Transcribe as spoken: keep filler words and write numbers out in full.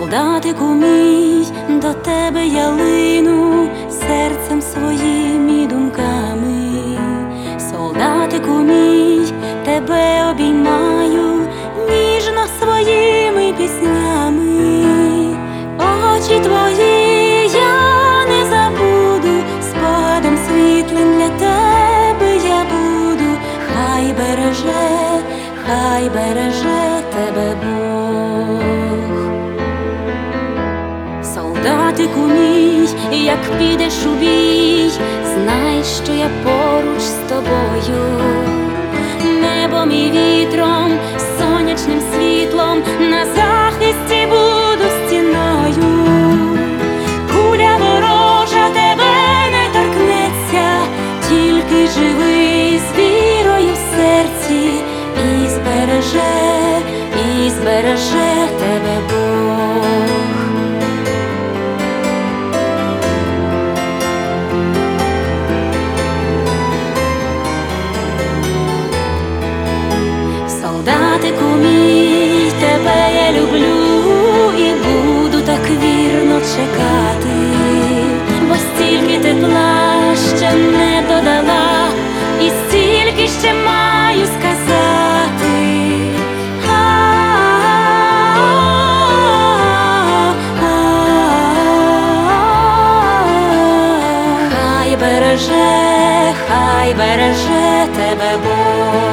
Солдатику мій, до тебе я лину серцем своїм і думками. Солдатику мій, тебе обіймаю ніжно своїми піснями. Очі твої я не забуду, спогадом світлим для тебе я буду. Хай береже, хай береже тебе Бог. Солдатику мій, як підеш у бій, знай, що я поруч з тобою. Небом і вітром, сонячним світлом, на захисті буду стіною. Куля ворожа тебе не торкнеться, тільки живи з вірою в серці, і збереже, і збереже тебе Бог. Солдатику мій, тебе я люблю і буду так вірно чекати, бо стільки тепла ще не додала, і стільки ще маю сказати. Хай береже, хай береже тебе Бог.